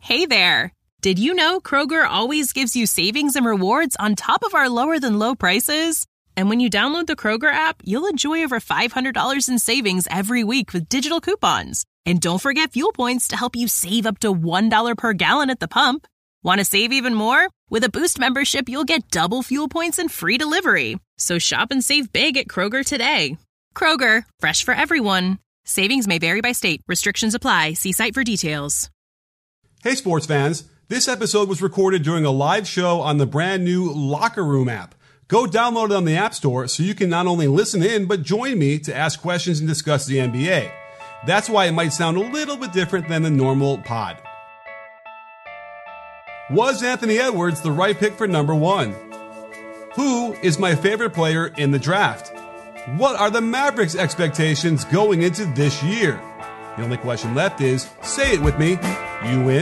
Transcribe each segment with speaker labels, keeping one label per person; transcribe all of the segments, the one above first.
Speaker 1: Hey there! Did you know Kroger always gives you savings and rewards on top of our lower-than-low prices? And when you download the Kroger app, you'll enjoy over $500 in savings every week with digital coupons. And don't forget fuel points to help you save up to $1 per gallon at the pump. Want to save even more? With a Boost membership, you'll get double fuel points and free delivery. So shop and save big at Kroger today. Kroger, fresh for everyone. Savings may vary by state. Restrictions apply. See site for details.
Speaker 2: Hey, sports fans. This episode was recorded during a live show on the brand new Locker Room app. Go download it on the App Store so you can not only listen in, but join me to ask questions and discuss the NBA. That's why it might sound a little bit different than the normal pod. Was Anthony Edwards the right pick for number one? Who is my favorite player in the draft? What are the Mavericks' expectations going into this year? The only question left is, say it with me, you win.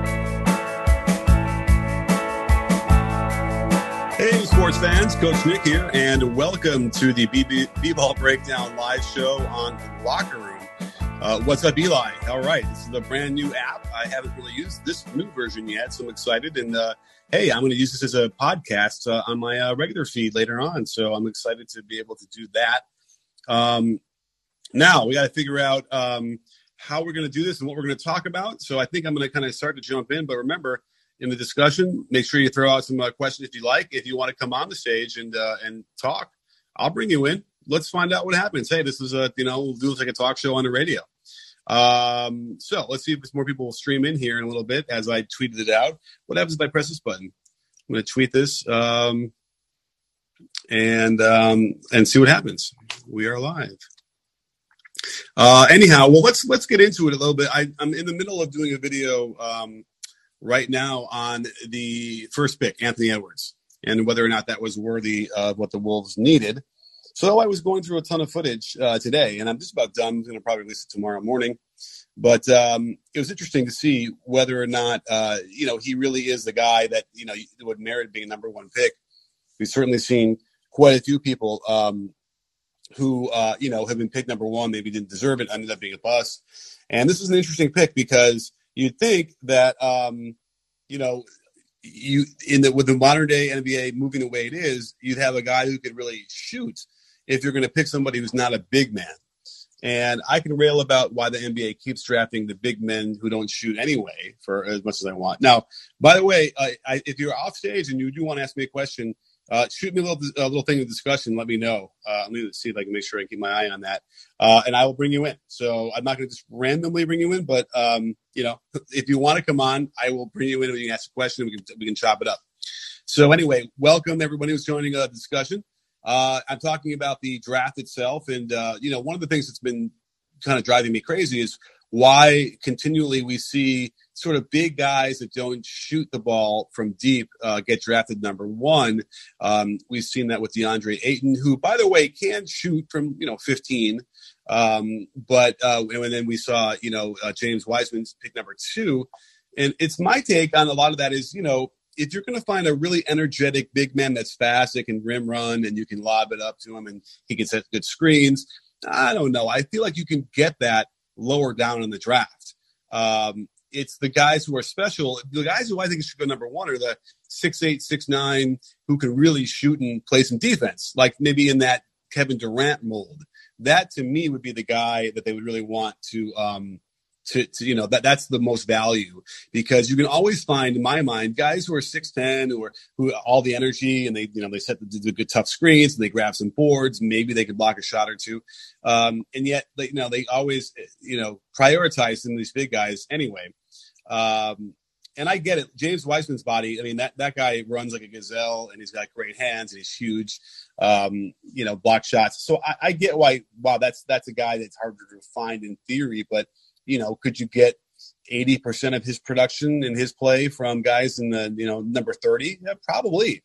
Speaker 2: Hey, sports fans, Coach Nick here, and welcome to the B-Ball Breakdown live show on Locker Room. What's up, Eli? All right, this is a brand new app. I haven't really used this new version yet, so I'm excited. And hey, I'm going to use this as a podcast on my regular feed later on, so I'm excited to be able to do that. Now, we got to figure out how we're going to do this and what we're going to talk about. So I think I'm going to kind of start to jump in. But remember, in the discussion, make sure you throw out some questions if you like. If you want to come on the stage and talk, I'll bring you in. Let's find out what happens. Hey, this is we'll do this like a talk show on the radio. So let's see if more people will stream in here in a little bit as I tweeted it out. What happens if I press this button? I'm going to tweet this and see what happens. We are live. Anyhow, well, let's get into it a little bit. I'm in the middle of doing a video right now on the first pick, Anthony Edwards, and whether or not that was worthy of what the Wolves needed. So I was going through a ton of footage today, and I'm just about done. I'm going to probably release it tomorrow morning. But it was interesting to see whether or not, he really is the guy that, would merit being a number one pick. We've certainly seen quite a few people who have been picked number one, maybe didn't deserve it, ended up being a bust. And this is an interesting pick because you'd think that, with the modern day NBA moving the way it is, you'd have a guy who could really shoot if you're going to pick somebody who's not a big man. And I can rail about why the NBA keeps drafting the big men who don't shoot anyway for as much as I want. Now, by the way, if you're off stage and you do want to ask me a question, shoot me a little thing of discussion. Let me know. Let me see if I can make sure I keep my eye on that. And I will bring you in. So I'm not going to just randomly bring you in, but, if you want to come on, I will bring you in and you can ask a question. We can chop it up. So anyway, welcome everybody who's joining the discussion. I'm talking about the draft itself. And, one of the things that's been kind of driving me crazy is why continually we see sort of big guys that don't shoot the ball from deep get drafted number one. We've seen that with DeAndre Ayton, who, by the way, can shoot from, 15. And then we saw, James Wiseman's pick number two. And it's my take on a lot of that is, if you're going to find a really energetic big man that's fast, that can rim run and you can lob it up to him and he can set good screens, I don't know. I feel like you can get that lower down in the draft. It's the guys who are special. The guys who I think should go number one are the 6'8", 6'9", who can really shoot and play some defense, like maybe in that Kevin Durant mold. That to me would be the guy that they would really want to that's the most value, because you can always find, in my mind, guys who are 6'10", who all the energy, and they set the good tough screens and they grab some boards. Maybe they could block a shot or two. And yet they always, prioritize some of these big guys anyway. And I get it. James Wiseman's body, I mean, that guy runs like a gazelle and he's got great hands and he's huge, block shots. So I get why, wow, that's a guy that's harder to find in theory, but could you get 80% of his production and his play from guys in the, number 30? Yeah, probably.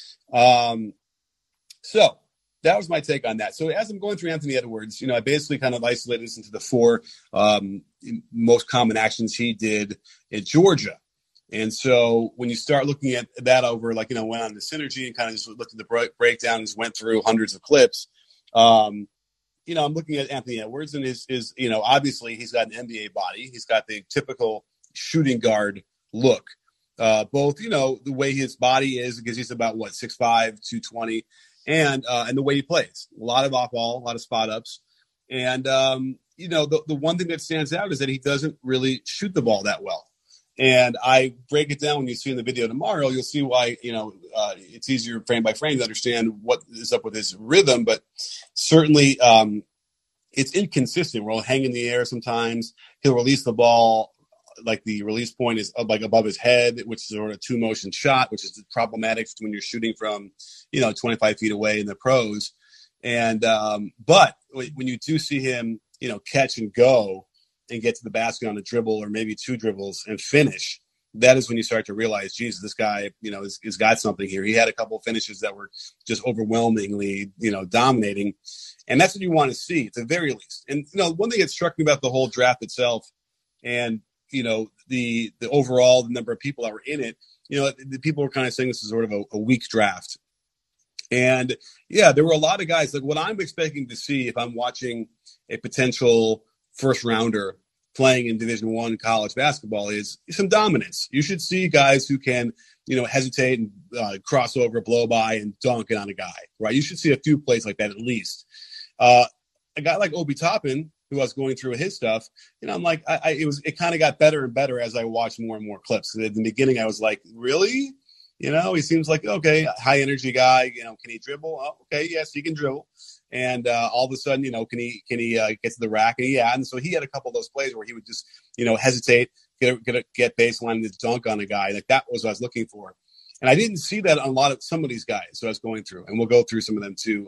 Speaker 2: So that was my take on that. So as I'm going through Anthony Edwards, I basically kind of isolated this into the four most common actions he did at Georgia. And so when you start looking at that over, went on the synergy and kind of just looked at the breakdown and just went through hundreds of clips, I'm looking at Anthony Edwards and his obviously he's got an NBA body. He's got the typical shooting guard look. Both, you know, the way his body is, because he's about, 6'5", 220, and the way he plays. A lot of off ball, a lot of spot ups. And, you know, the one thing that stands out is that he doesn't really shoot the ball that well. And I break it down when you see in the video tomorrow. You'll see why, you know, it's easier frame by frame to understand what is up with his rhythm. But certainly it's inconsistent. We'll hang in the air sometimes. He'll release the ball, like the release point is like above his head, which is sort of a 2-motion shot, which is problematic when you're shooting from, you know, 25 feet away in the pros. And but when you do see him, you know, catch and go and get to the basket on a dribble or maybe 2 dribbles and finish, that is when you start to realize, Jesus, this guy, you know, is got something here. He had a couple of finishes that were just overwhelmingly, you know, dominating. And that's what you want to see, at the very least. And, you know, one thing that struck me about the whole draft itself, and, you know, the overall, the number of people that were in it, you know, the people were kind of saying this is sort of a weak draft. And yeah, there were a lot of guys. Like, what I'm expecting to see if I'm watching a potential first rounder playing in Division I college basketball is some dominance. You should see guys who can, you know, hesitate and cross over, blow by, and dunk it on a guy, right? You should see a few plays like that at least. A guy like Obi Toppin, who I was going through his stuff, you know, I'm like, it kind of got better and better as I watched more and more clips. At the beginning, I was like, really? You know, he seems like, okay, high energy guy. You know, can he dribble? Oh, okay, yes, he can dribble. And all of a sudden, you know, can he get to the rack? And yeah, and so he had a couple of those plays where he would just, you know, hesitate, get baseline and just dunk on a guy. Like, that was what I was looking for. And I didn't see that on some of these guys. So I was going through, and we'll go through some of them too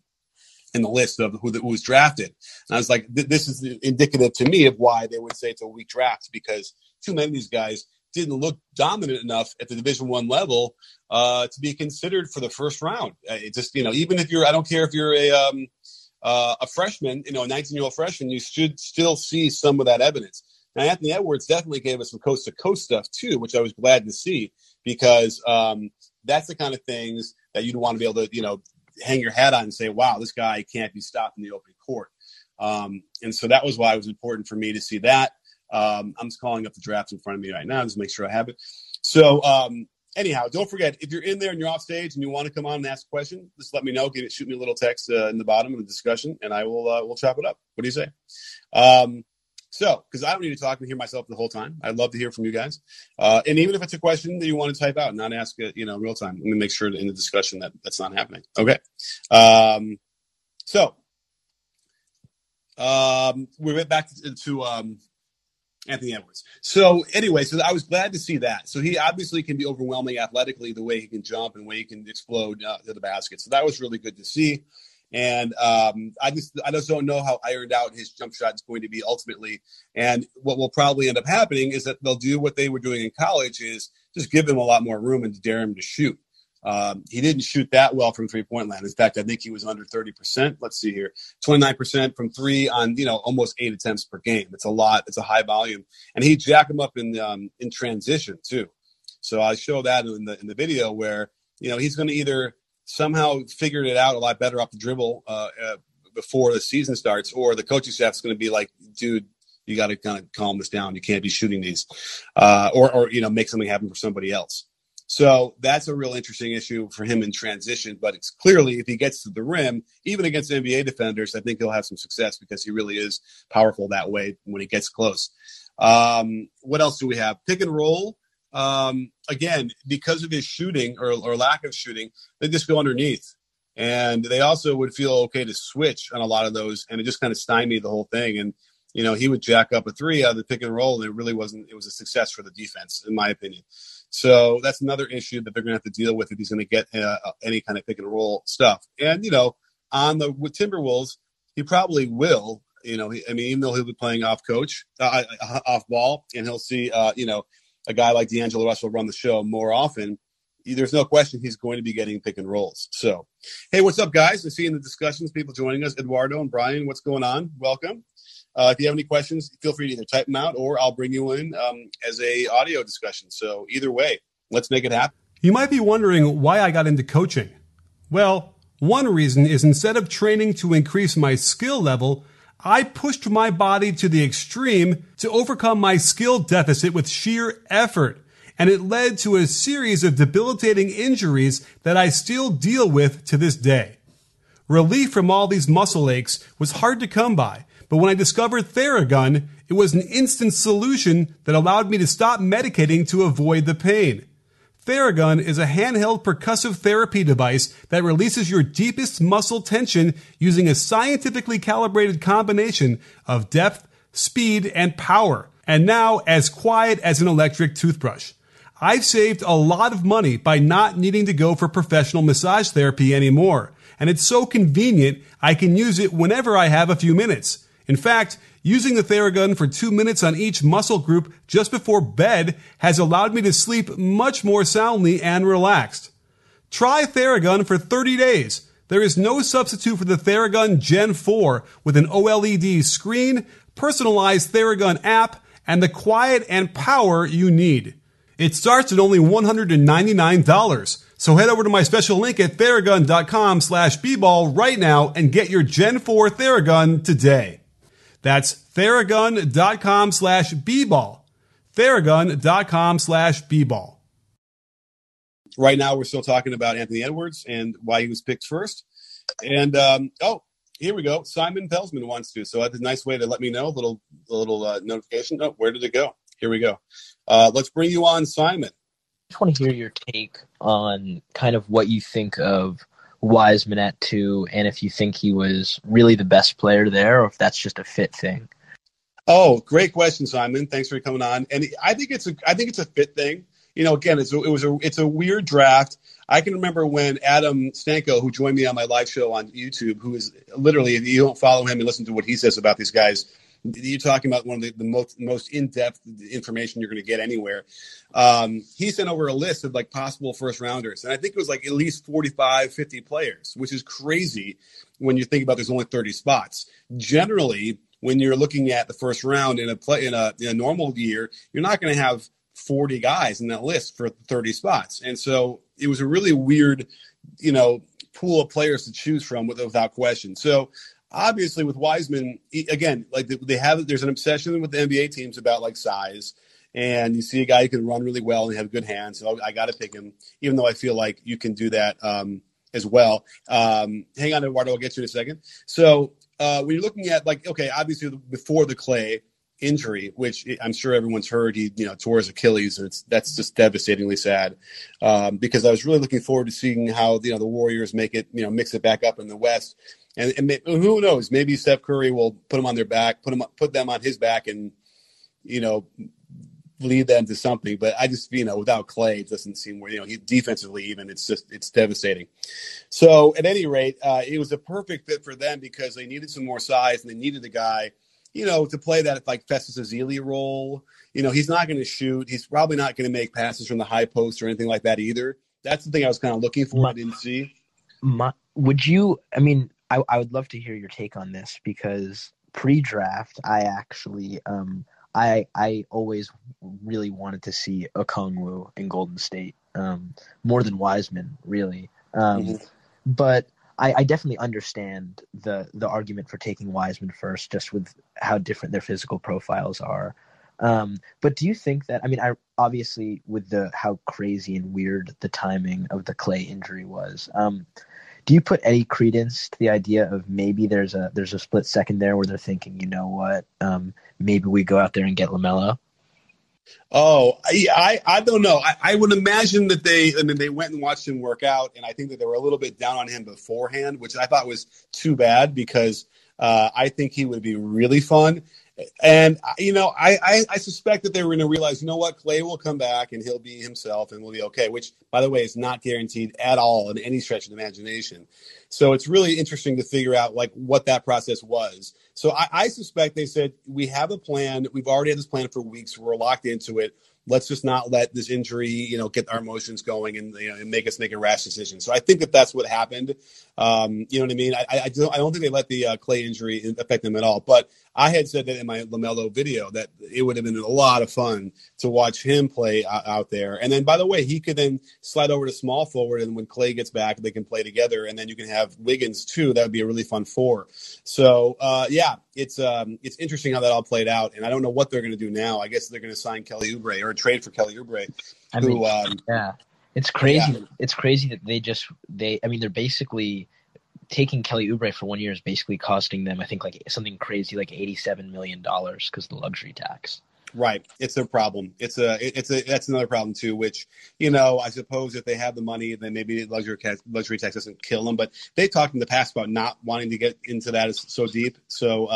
Speaker 2: in the list of who was drafted. And I was like, this is indicative to me of why they would say it's a weak draft, because too many of these guys didn't look dominant enough at the Division I level to be considered for the first round. It just, you know, even if I don't care if you're a freshman, you know, a 19-year-old freshman, you should still see some of that evidence. Now, Anthony Edwards definitely gave us some coast-to-coast stuff too, which I was glad to see, because that's the kind of things that you'd want to be able to, you know, hang your hat on and say, wow, this guy can't be stopped in the open court. And so that was why it was important for me to see that. I'm just calling up the draft in front of me right now, just to make sure I have it. So anyhow, don't forget, if you're in there and you're off stage and you want to come on and ask a question, just let me know. Shoot me a little text in the bottom of the discussion, and I will we'll chop it up. What do you say? So, because I don't need to talk and hear myself the whole time. I'd love to hear from you guys. And even if it's a question that you want to type out and not ask it, you know, real time, let me make sure in the discussion that that's not happening. Okay. So we went back to Anthony Edwards. So anyway, so I was glad to see that. So he obviously can be overwhelming athletically, the way he can jump and the way he can explode to the basket. So that was really good to see. And I just don't know how ironed out his jump shot is going to be ultimately. And what will probably end up happening is that they'll do what they were doing in college, is just give him a lot more room and dare him to shoot. He didn't shoot that well from three-point land. In fact, I think he was under 30%. Let's see here, 29% from three on, you know, almost 8 attempts per game. It's a lot. It's a high volume, and he jacked him up in transition too. So I show that in the video where, you know, he's going to either somehow figure it out a lot better off the dribble before the season starts, or the coaching staff's going to be like, dude, you got to kind of calm this down. You can't be shooting these, or you know, make something happen for somebody else. So that's a real interesting issue for him in transition. But it's clearly, if he gets to the rim, even against NBA defenders, I think he'll have some success, because he really is powerful that way when he gets close. What else do we have? Pick and roll. Again, because of his shooting or lack of shooting, they just go underneath. And they also would feel okay to switch on a lot of those, and it just kind of stymied the whole thing. And, you know, he would jack up a three out of the pick and roll, and it was a success for the defense, in my opinion. So that's another issue that they're going to have to deal with if he's going to get any kind of pick and roll stuff. And, you know, with Timberwolves, he probably will, you know, even though he'll be playing off ball, and he'll see, you know, a guy like D'Angelo Russell run the show more often, there's no question he's going to be getting pick and rolls. So, hey, what's up, guys? I see in the discussions people joining us, Eduardo and Brian, what's going on? Welcome. If you have any questions, feel free to either type them out, or I'll bring you in as a audio discussion. So either way, let's make it happen.
Speaker 3: You might be wondering why I got into coaching. Well, one reason is, instead of training to increase my skill level, I pushed my body to the extreme to overcome my skill deficit with sheer effort. and it led to a series of debilitating injuries that I still deal with to this day. Relief from all these muscle aches was hard to come by, but when I discovered Theragun, it was an instant solution that allowed me to stop medicating to avoid the pain. Theragun is a handheld percussive therapy device that releases your deepest muscle tension using a scientifically calibrated combination of depth, speed, and power, and now as quiet as an electric toothbrush. I've saved a lot of money by not needing to go for professional massage therapy anymore, and it's so convenient I can use it whenever I have a few minutes. In fact, using the Theragun for 2 minutes on each muscle group just before bed has allowed me to sleep much more soundly and relaxed. Try Theragun for 30 days. There is no substitute for the Theragun Gen 4 with an OLED screen, personalized Theragun app, and the quiet and power you need. It starts at only $199. So head over to my special link at Theragun.com/bball right now and get your Gen 4 Theragun today. That's Theragun.com/bball. Theragun.com/bball.
Speaker 2: Right now, we're still talking about Anthony Edwards and why he was picked first. And, here we go. Simon Pelsman wants to. So that's a nice way to let me know. A little notification. Oh, where did it go? Here we go. Let's bring you on, Simon.
Speaker 4: I just want to hear your take on kind of what you think of Wiseman at 2, and if you think he was really the best player there, or if that's just a fit thing.
Speaker 2: Oh, great question, Simon. Thanks for coming on. And I think it's a fit thing. You know, again, it's a weird draft. I can remember when Adam Stanko, who joined me on my live show on YouTube, who is literally, if you don't follow him and listen to what he says about these guys, you're talking about one of the most in-depth information you're going to get anywhere. He sent over a list of like possible first rounders. And I think it was like at least 45, 50 players, which is crazy when you think about there's only 30 spots. Generally, when you're looking at the first round in a normal year, you're not going to have 40 guys in that list for 30 spots. And so it was a really weird, pool of players to choose from without question. So obviously with Wiseman, again, like there's an obsession with the NBA teams about like size, and you see a guy who can run really well and have good hands. So I got to pick him, even though I feel like you can do that as well. Hang on, Eduardo, I'll get you in a second. So when you're looking at obviously before the Klay injury, which I'm sure everyone's heard, he tore his Achilles, and that's just devastatingly sad. Because I was really looking forward to seeing how the Warriors mix it back up in the West, and who knows, maybe Steph Curry will put them on their back, put them on his back, and lead them to something. But I just without Klay, it doesn't seem where defensively even it's devastating. So at any rate, it was a perfect fit for them because they needed some more size and they needed a guy to play that like Festus Ezeli role. He's not going to shoot. He's probably not going to make passes from the high post or anything like that either. That's the thing I was kind of looking for. I didn't see. I would love to hear your take on this because pre-draft, I actually, I always really wanted to see Okongwu in Golden State, more than Wiseman, really. But I definitely understand the argument for taking Wiseman first, just with how different their physical profiles are. But do you think that, I obviously with how crazy and weird the timing of the Klay injury was, do you put any credence to the idea of maybe there's a split second there where they're thinking, maybe we go out there and get LaMelo? Oh, I don't know. I would imagine that they went and watched him work out, and I think that they were a little bit down on him beforehand, which I thought was too bad because I think he would be really fun. And, I suspect that they were going to realize, Klay will come back and he'll be himself and we'll be okay, which, by the way, is not guaranteed at all in any stretch of the imagination. So it's really interesting to figure out, what that process was. So I suspect they said, we have a plan. We've already had this plan for weeks. We're locked into it. Let's just not let this injury, get our emotions going and, and make us make a rash decision. So I think that that's what happened. You know what I mean? I don't think they let the Klay injury affect them at all. But I had said that in my LaMelo video that it would have been a lot of fun to watch him play out there. And then, by the way, he could then slide over to small forward, and when Clay gets back, they can play together. And then you can have Wiggins too. That would be a really fun four. So it's interesting how that all played out. And I don't know what they're going to do now. I guess they're going to sign Kelly Oubre or trade for Kelly Oubre.
Speaker 4: It's crazy. Yeah. It's crazy that they're basically taking Kelly Oubre for 1 year is basically costing them, I think, like something crazy like $87 million because of the luxury tax.
Speaker 2: Right. It's a problem. That's another problem too, which, I suppose if they have the money, then maybe luxury tax doesn't kill them. But they talked in the past about not wanting to get into that so deep. So,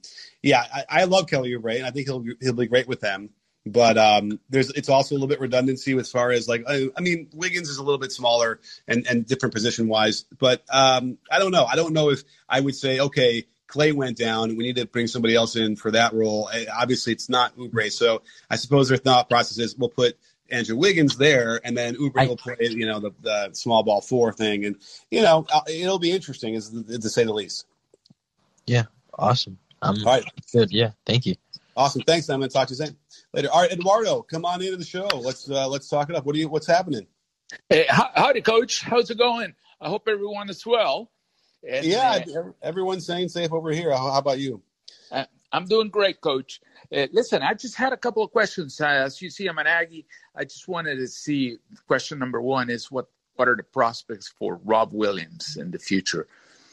Speaker 2: I love Kelly Oubre, and I think he'll be great with them. But it's also a little bit redundancy as far as Wiggins is a little bit smaller and different position wise. But I don't know. I don't know if I would say, okay, Clay went down, we need to bring somebody else in for that role. Obviously, it's not Oubre. So I suppose their thought process is we'll put Andrew Wiggins there, and then Oubre will play, the small ball four thing. And, it'll be interesting, to say the least.
Speaker 4: Yeah, awesome.
Speaker 2: All right.
Speaker 4: Good. Yeah, thank you.
Speaker 2: Awesome. Thanks. I'm going to talk to you soon. Later. All right, Eduardo, come on into the show. Let's talk it up. What's happening?
Speaker 5: Hey, howdy, Coach. How's it going? I hope everyone is well. And,
Speaker 2: everyone's staying safe over here. How about you?
Speaker 5: I'm doing great, Coach. Listen, I just had a couple of questions. As you see, I'm an Aggie. I just wanted to see. Question number one is what are the prospects for Rob Williams in the future?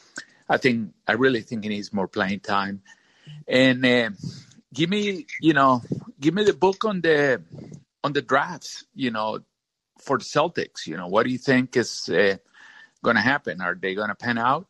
Speaker 5: I really think he needs more playing time, and give me the book on the drafts. For the Celtics. What do you think is going to happen? Are they going to pan out?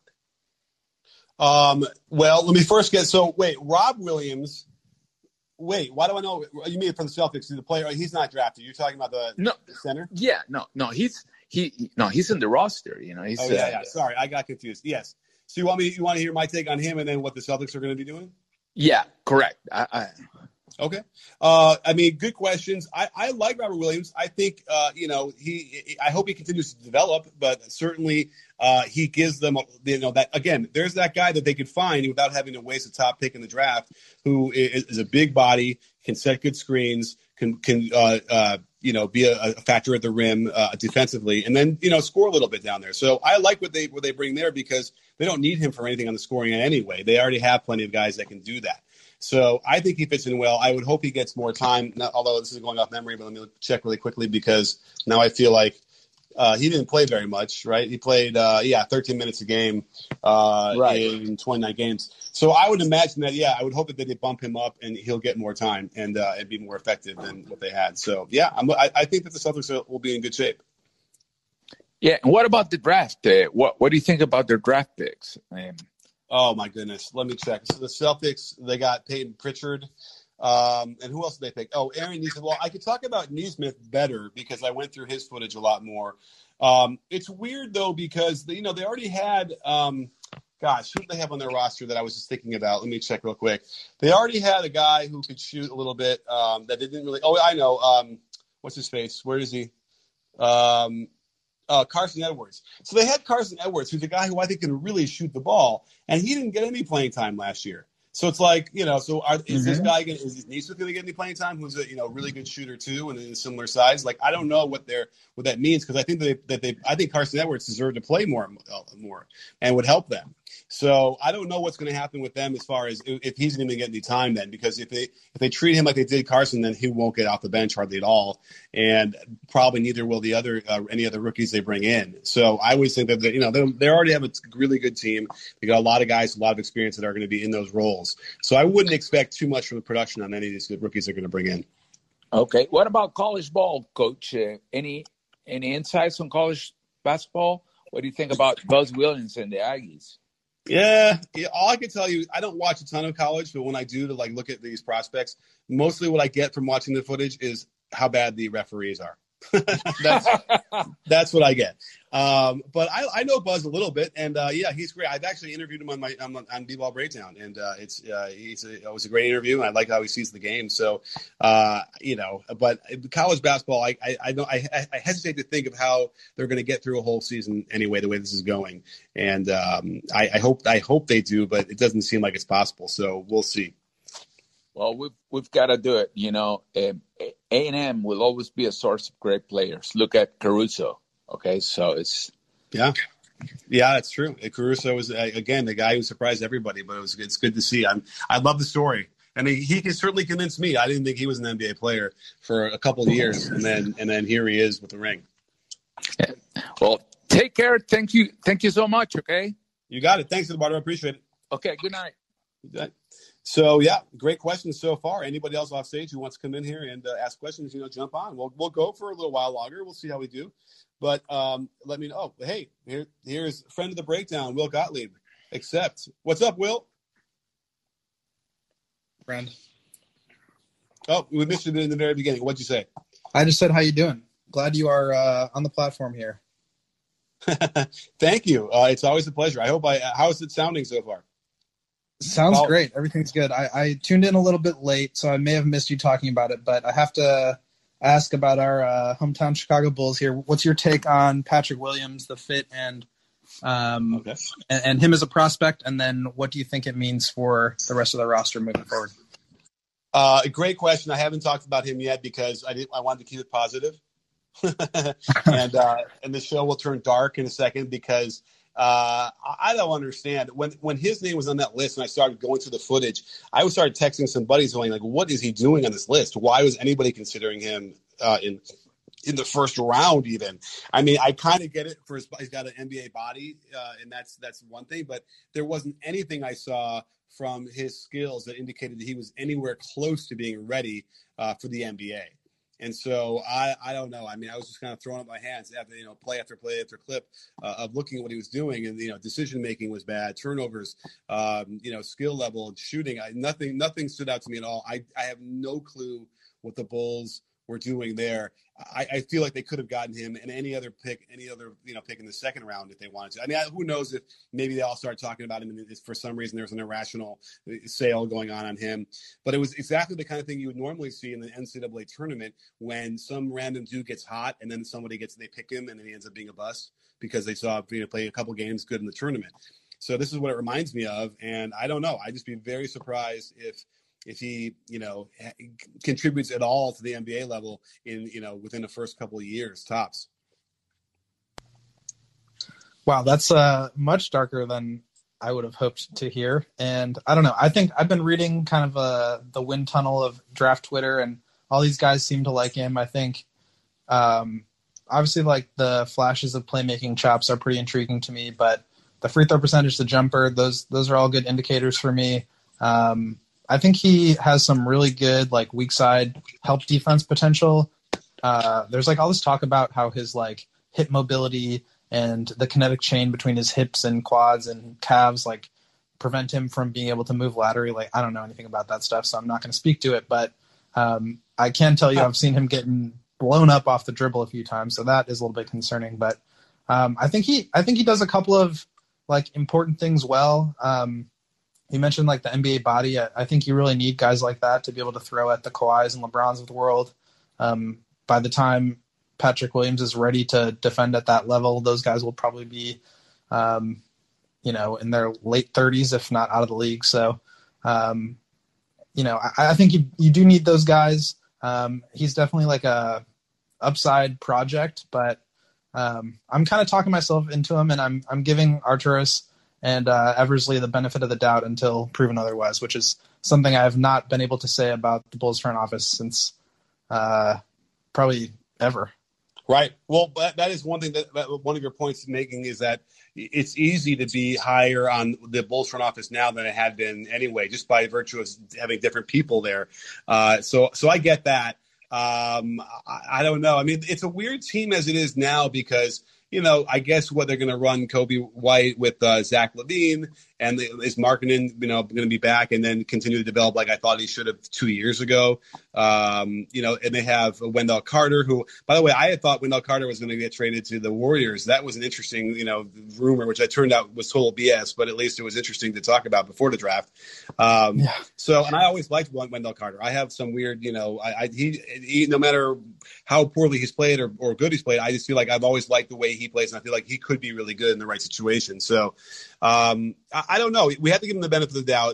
Speaker 2: Well, let me first Rob Williams. Wait, why do I know? You mean from the Celtics? The player? He's not drafted. You're talking about the center?
Speaker 5: Yeah, no. He's in the roster. He's.
Speaker 2: Sorry, I got confused. Yes. So you want to hear my take on him and then what the Celtics are going to be doing?
Speaker 5: Yeah, correct.
Speaker 2: Okay. Good questions. I like Robert Williams. I think, I hope he continues to develop, but certainly he gives them, that, again, there's that guy that they could find without having to waste a top pick in the draft, who is a big body, can set good screens, can be a factor at the rim defensively, and then, score a little bit down there. So I like what they bring there because they don't need him for anything on the scoring end anyway. They already have plenty of guys that can do that. So I think he fits in well. I would hope he gets more time, although this is going off memory, but let me check really quickly because now I feel like he didn't play very much, right? He played, 13 minutes a game in 29 games. So I would imagine that, I would hope that they bump him up and he'll get more time and be more effective than what they had. So, I think that the Celtics will be in good shape.
Speaker 5: Yeah, and what about the draft? What do you think about their draft picks?
Speaker 2: Oh, my goodness. Let me check. So the Celtics, they got Peyton Pritchard. And who else did they pick? Oh, Aaron Nesmith. Well, I could talk about Nesmith better because I went through his footage a lot more. It's weird, though, because, they already had who do they have on their roster that I was just thinking about? Let me check real quick. They already had a guy who could shoot a little bit that they didn't really – oh, I know. What's his face? Where is he? Carson Edwards. So they had Carson Edwards, who's a guy who I think can really shoot the ball, and he didn't get any playing time last year. So it's like, is this guy is Nesmith going to get any playing time? Who's a really good shooter too, and in a similar size? Like, I don't know what that means because I think I think Carson Edwards deserved to play more and would help them. So I don't know what's going to happen with them as far as if he's going to get any time then, because if they treat him like they did Carson, then he won't get off the bench hardly at all, and probably neither will the other any other rookies they bring in. So I always think that they already have a really good team. They got a lot of guys, a lot of experience that are going to be in those roles. So I wouldn't expect too much from the production on any of these good rookies they're going to bring in.
Speaker 5: Okay, what about college ball, Coach? Any insights on college basketball? What do you think about Buzz Williams and the Aggies?
Speaker 2: Yeah. All I can tell you, I don't watch a ton of college, but when I do to look at these prospects, mostly what I get from watching the footage is how bad the referees are. That's what I get. But I know Buzz a little bit, and he's great. I've actually interviewed him on B-Ball Breakdown, and it was a great interview, and I like how he sees the game. So, but college basketball, I hesitate to think of how they're going to get through a whole season anyway, the way this is going. And I hope they do, but it doesn't seem like it's possible. So we'll see.
Speaker 5: Well, we've got to do it. A&M will always be a source of great players. Look at Caruso. Okay, so it's
Speaker 2: yeah, that's true. Caruso was again the guy who surprised everybody, but it's good to see. I love the story, and he can certainly convince me. I didn't think he was an NBA player for a couple of years, and then here he is with the ring.
Speaker 5: Yeah. Well, take care. Thank you so much. Okay,
Speaker 2: you got it. Thanks, Eduardo. I appreciate it.
Speaker 5: Okay, good night.
Speaker 2: Good night. So yeah, great questions so far. Anybody else off stage who wants to come in here and ask questions, jump on. We'll go for a little while longer. We'll see how we do. But let me know. Hey, here's friend of the breakdown, Will Gottlieb. What's up, Will?
Speaker 6: Friend.
Speaker 2: Oh, we missed it in the very beginning. What'd you say?
Speaker 6: I just said, how you doing? Glad you are on the platform here.
Speaker 2: Thank you. It's always a pleasure. How is it sounding so far?
Speaker 6: Sounds great. Everything's good. I tuned in a little bit late, so I may have missed you talking about it, but I have to ask about our hometown Chicago Bulls here. What's your take on Patrick Williams, the fit, and him as a prospect, and then what do you think it means for the rest of the roster moving forward?
Speaker 2: Great question. I haven't talked about him yet because I wanted to keep it positive. and the show will turn dark in a second because I don't understand. When his name was on that list and I started going through the footage, I started texting some buddies going like, what is he doing on this list? Why was anybody considering him in the first round even? I mean, I kind of get it for he's got an NBA body, and that's one thing, but there wasn't anything I saw from his skills that indicated that he was anywhere close to being ready for the NBA. And so I don't know. I mean, I was just kind of throwing up my hands after, play after play after clip of looking at what he was doing. And, decision making was bad, turnovers, skill level and shooting. Nothing stood out to me at all. I have no clue what the Bulls were doing there. I feel like they could have gotten him in any other pick in the second round if they wanted to. I mean, who knows if maybe they all start talking about him and for some reason there's an irrational sale going on him. But it was exactly the kind of thing you would normally see in the NCAA tournament when some random dude gets hot and then they pick him and then he ends up being a bust because they saw play a couple games good in the tournament. So this is what it reminds me of. And I don't know. I'd just be very surprised if he, contributes at all to the NBA level within the first couple of years, tops.
Speaker 6: Wow, that's much darker than I would have hoped to hear. And I don't know. I think I've been reading kind of the wind tunnel of draft Twitter, and all these guys seem to like him. I think obviously like the flashes of playmaking chops are pretty intriguing to me, but the free throw percentage, the jumper, those are all good indicators for me. I think he has some really good like weak side help defense potential. There's like all this talk about how his like hip mobility and the kinetic chain between his hips and quads and calves like prevent him from being able to move laterally. Like I don't know anything about that stuff, so I'm not going to speak to it. But I can tell you I've seen him getting blown up off the dribble a few times, so that is a little bit concerning. But I think he does a couple of like important things well. You mentioned like the NBA body. I think you really need guys like that to be able to throw at the Kawhis and LeBrons of the world. By the time Patrick Williams is ready to defend at that level, those guys will probably be, in their late 30s, if not out of the league. So, I think you do need those guys. He's definitely like a upside project, but I'm kind of talking myself into him, and I'm giving Arturas and Eversley the benefit of the doubt until proven otherwise, which is something I have not been able to say about the Bulls front office since probably ever.
Speaker 2: Right. Well, that is one thing that one of your points making is that it's easy to be higher on the Bulls front office now than it had been anyway, just by virtue of having different people there. So I get that. I don't know. I mean, it's a weird team as it is now because I guess what they're going to run Kobe White with Zach LaVine, and is Markkanen, going to be back and then continue to develop like I thought he should have 2 years ago. And they have Wendell Carter, who, by the way, I had thought Wendell Carter was going to get traded to the Warriors. That was an interesting, rumor, which I turned out was total BS, but at least it was interesting to talk about before the draft. So, and I always liked Wendell Carter. I have some weird, he no matter how poorly he's played or good he's played, I just feel like I've always liked the way he plays, and I feel like he could be really good in the right situation. So I don't know. We have to give him the benefit of the doubt.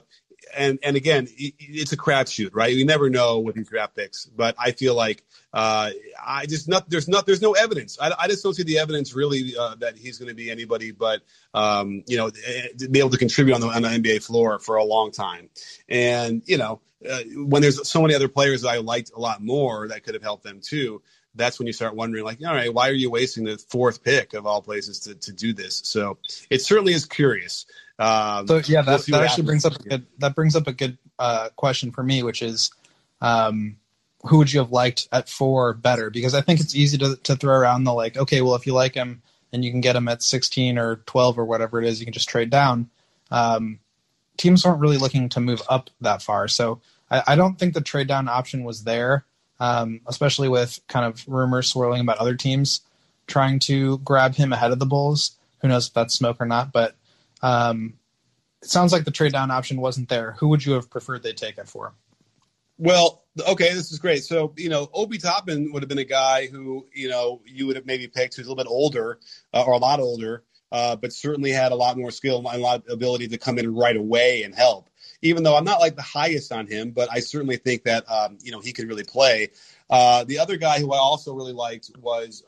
Speaker 2: and again, it's a crapshoot, right? You never know with these draft picks, but I feel like there's no evidence. I just don't see the evidence really that he's going to be anybody but to be able to contribute on the NBA floor for a long time. And when there's so many other players that I liked a lot more that could have helped them too, that's when you start wondering, like, all right, why are you wasting the 4th pick of all places to do this? So it certainly is curious.
Speaker 6: That actually brings up a good question for me, which is who would you have liked at 4 better? Because I think it's easy to throw around the like, okay, well, if you like him and you can get him at 16 or 12 or whatever it is, you can just trade down. Teams weren't really looking to move up that far. So I don't think the trade down option was there, especially with kind of rumors swirling about other teams trying to grab him ahead of the Bulls. Who knows if that's smoke or not, but it sounds like the trade down option wasn't there. Who would you have preferred they take it for?
Speaker 2: Well, okay, this is great. So, Obi Toppin would have been a guy who, you would have maybe picked who's a little bit older or a lot older, but certainly had a lot more skill and a lot of ability to come in right away and help. Even though I'm not like the highest on him, but I certainly think that, he could really play. The other guy who I also really liked was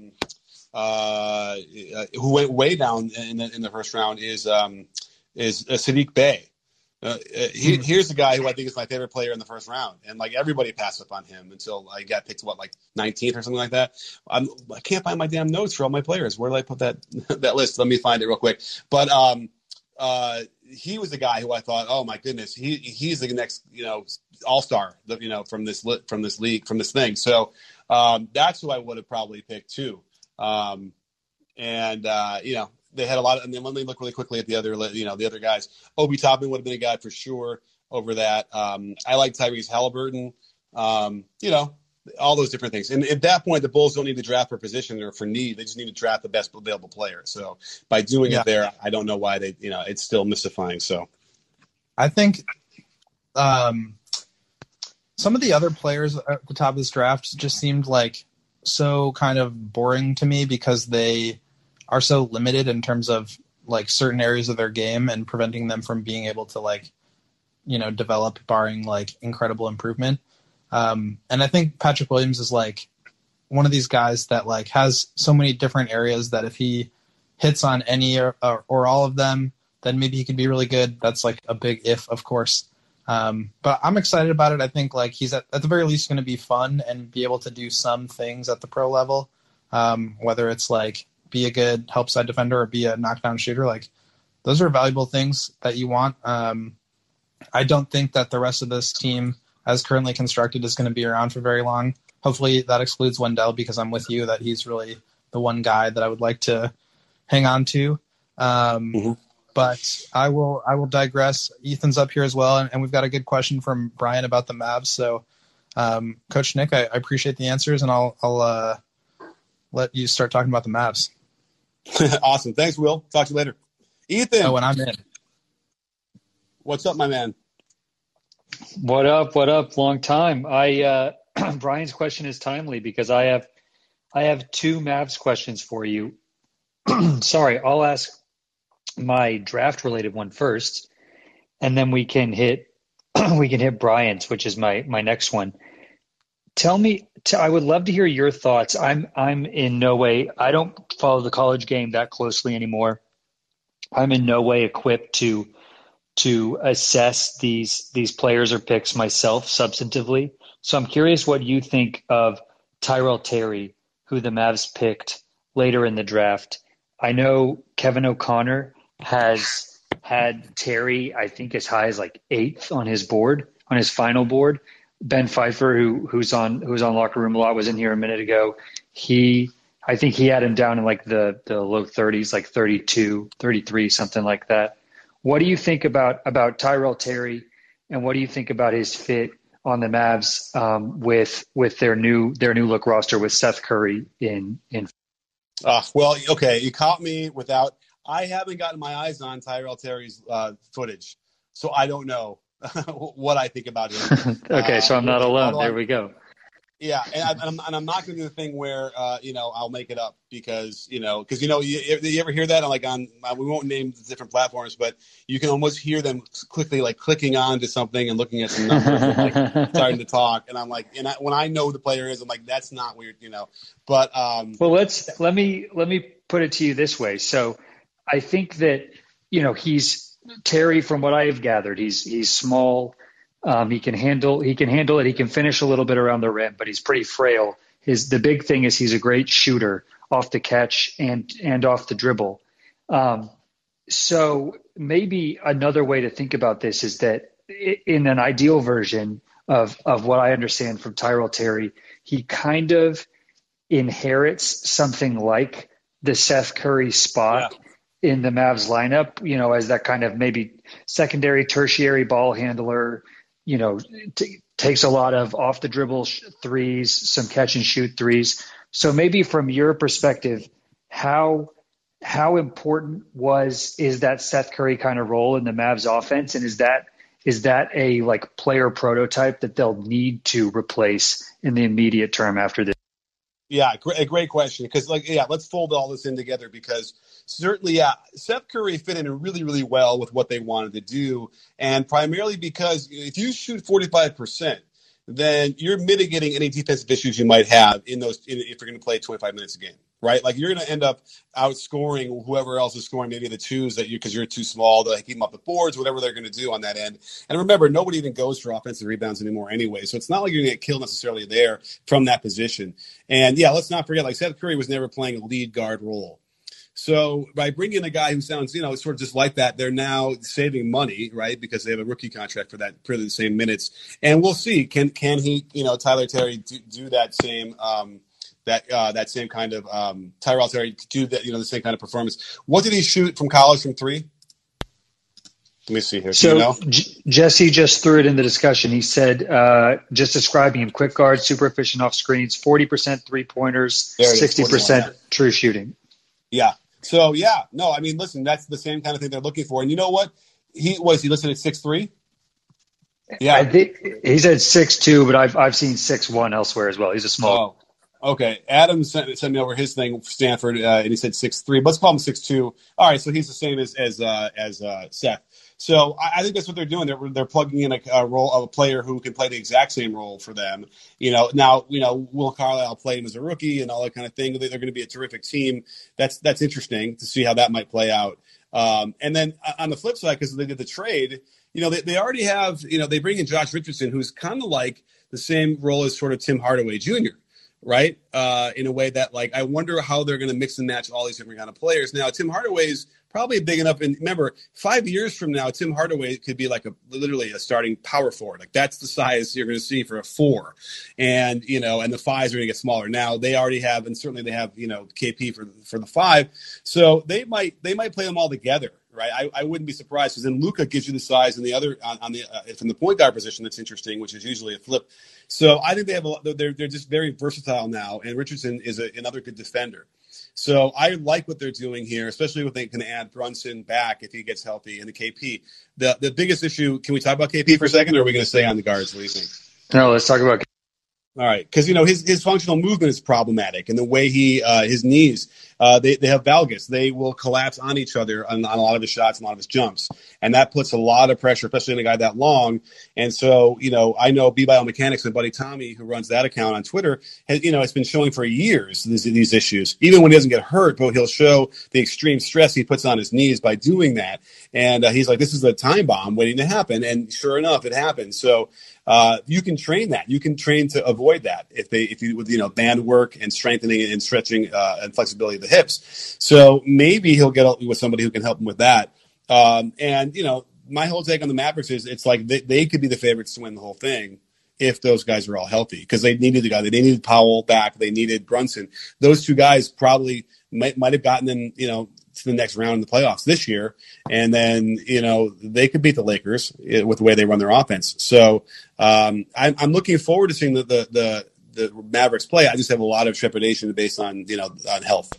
Speaker 2: who went way down in the first round is Saddiq Bey. Here's a guy who I think is my favorite player in the first round, and like everybody passed up on him until I got picked to 19th or something like that. I can't find my damn notes for all my players. Where did I put that list? Let me find it real quick. But he was the guy who I thought, oh my goodness, he's the next all-star from this league, from this thing. So that's who I would have probably picked too. They had a lot of, and then let me look really quickly at the other guys. Obi Toppin would have been a guy for sure over that. I like Tyrese Halliburton, all those different things. And at that point, the Bulls don't need to draft for position or for need. They just need to draft the best available player. So by doing it there, I don't know why it's still mystifying. So
Speaker 6: I think some of the other players at the top of this draft just seemed like so kind of boring to me because they are so limited in terms of like certain areas of their game and preventing them from being able to develop barring like incredible improvement. And I think Patrick Williams is like one of these guys that like has so many different areas that if he hits on any or all of them, then maybe he could be really good. That's like a big if, of course. But I'm excited about it. I think like he's at the very least going to be fun and be able to do some things at the pro level, whether it's like be a good help side defender or be a knockdown shooter. Like those are valuable things that you want. I don't think that the rest of this team as currently constructed is going to be around for very long. Hopefully that excludes Wendell because I'm with you that he's really the one guy that I would like to hang on to. But I will digress. Ethan's up here as well. And we've got a good question from Brian about the Mavs. So Coach Nick, I appreciate the answers and I'll let you start talking about the Mavs.
Speaker 2: Awesome. Thanks, Will. Talk to you later. Ethan.
Speaker 6: Oh, and I'm in.
Speaker 2: What's up, my man?
Speaker 7: What up? Long time. Brian's question is timely because I have 2 Mavs questions for you. Sorry, I'll ask my draft related one first, and then we can hit Brian's, which is my next one. Tell me, I would love to hear your thoughts. I'm in no way, I don't follow the college game that closely anymore. I'm in no way equipped to assess these players or picks myself substantively. So I'm curious what you think of Tyrell Terry, who the Mavs picked later in the draft. I know Kevin O'Connor has had Terry, I think, as high as like 8th on his board, on his final board. Ben Pfeiffer, who's on Locker Room a lot, was in here a minute ago. I think he had him down in like the low 30s, like 32, 33, something like that. What do you think about Tyrell Terry, and what do you think about his fit on the Mavs with their new look roster with Seth Curry in?
Speaker 2: Well, okay, you caught me without. I haven't gotten my eyes on Tyrell Terry's footage, so I don't know what I think about him.
Speaker 7: Okay, so I'm not alone. There we go.
Speaker 2: Yeah, and I'm not going to do the thing where I'll make it up because you ever hear that we won't name the different platforms, but you can almost hear them quickly clicking on to something and looking at some numbers and starting to talk, and I'm like, when I know who the player is, I'm like, that's not weird, But
Speaker 7: well, let me put it to you this way. So I think that he's Terry. From what I have gathered, he's small. He can handle it. He can finish a little bit around the rim, but he's pretty frail. The big thing is he's a great shooter off the catch and off the dribble. So maybe another way to think about this is that in an ideal version of what I understand from Tyrell Terry, he kind of inherits something like the Seth Curry spot in the Mavs lineup, as that kind of maybe secondary, tertiary ball handler. Takes a lot of off the dribble threes, some catch and shoot threes. So maybe from your perspective, how important is that Seth Curry kind of role in the Mavs offense? And is that a player prototype that they'll need to replace in the immediate term after this?
Speaker 2: Yeah, a great question. Because let's fold all this in together because certainly, Seth Curry fit in really, really well with what they wanted to do. And primarily because if you shoot 45%, then you're mitigating any defensive issues you might have if you're going to play 25 minutes a game, right? You're going to end up outscoring whoever else is scoring maybe the twos because you're too small to keep them off the boards, whatever they're going to do on that end. And remember, nobody even goes for offensive rebounds anymore anyway. So it's not like you're going to get killed necessarily there from that position. And let's not forget, Seth Curry was never playing a lead guard role. So by bringing in a guy who sounds, sort of just like that, they're now saving money, right? Because they have a rookie contract for the same minutes. And we'll see, can he, Tyler Terry do that same, that same kind of, Tyrell Terry do that, the same kind of performance. What did he shoot from college from three? Let me see here.
Speaker 7: So Jesse just threw it in the discussion. He said, just describing him, quick guard, super efficient off screens, 40% 3-pointers, 60% true shooting.
Speaker 2: Yeah. So, no, I mean, listen, that's the same kind of thing they're looking for. And you know what? He listed at 6'3"? Yeah.
Speaker 7: I think he said 6'2", but I've seen 6'1" elsewhere as well. He's a small.
Speaker 2: Oh, okay. Adam sent me over his thing, Stanford, and he said 6'3". Let's call him 6'2". All right, so he's the same as Seth. So I think that's what they're doing. They're plugging in a role of a player who can play the exact same role for them. Now, Will Carlisle played him as a rookie and all that kind of thing. They're going to be a terrific team. That's interesting to see how that might play out. And then on the flip side, because they did the trade, they already have, they bring in Josh Richardson, who's kind of like the same role as sort of Tim Hardaway Jr., right? In a way that, I wonder how they're going to mix and match all these different kind of players. Now, Tim Hardaway's probably big enough. And remember, 5 years from now, Tim Hardaway could be literally a starting power forward. That's the size you're going to see for a 4. And, and the 5s are going to get smaller. Now they already have, and certainly they have, KP for the 5. So they might play them all together. Right, I wouldn't be surprised because then Luka gives you the size and the other on the from the point guard position that's interesting, which is usually a flip. So I think they're just very versatile now, and Richardson is another good defender. So I like what they're doing here, especially when they can add Brunson back if he gets healthy and the KP. The biggest issue. Can we talk about KP for a second, or are we going to stay on the guards? What do you think?
Speaker 7: No, let's talk about.
Speaker 2: All right, because his functional movement is problematic, and the way his knees they have valgus. They will collapse on each other on a lot of his shots and a lot of his jumps, and that puts a lot of pressure, especially on a guy that long. And so I know B-Biomechanics, my buddy Tommy, who runs that account on Twitter, has been showing for years these issues. Even when he doesn't get hurt, but he'll show the extreme stress he puts on his knees by doing that. And he's like, this is a time bomb waiting to happen, and sure enough, it happens. So. You can train that. You can train to avoid that if you with band work and strengthening and stretching and flexibility of the hips. So maybe he'll get with somebody who can help him with that. And my whole take on the Mavericks is it's like they could be the favorites to win the whole thing if those guys are all healthy because they needed the guy. They needed Powell back. They needed Brunson. Those two guys probably might have gotten them to the next round in the playoffs this year, and then they could beat the Lakers with the way they run their offense. So I'm looking forward to seeing the Mavericks play. I just have a lot of trepidation based on on health.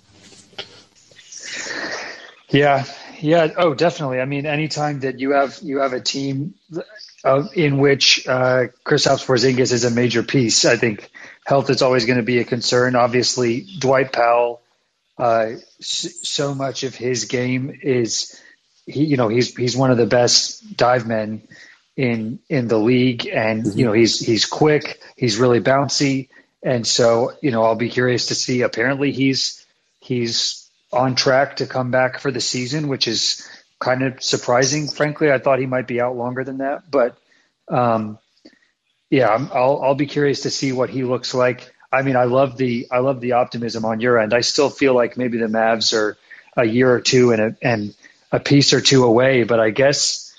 Speaker 7: Yeah. Oh, definitely. I mean, anytime that you have a team, in which Kristaps Porzingis is a major piece. I think health is always going to be a concern. Obviously, Dwight Powell, so much of his game is he's one of the best dive men in the league, and he's quick, he's really bouncy, and so I'll be curious to see. Apparently, he's on track to come back for the season, which is kind of surprising. Frankly, I thought he might be out longer than that, but I'll be curious to see what he looks like. I mean, I love the optimism on your end. I still feel like maybe the Mavs are a year or two and a piece or two away, but I guess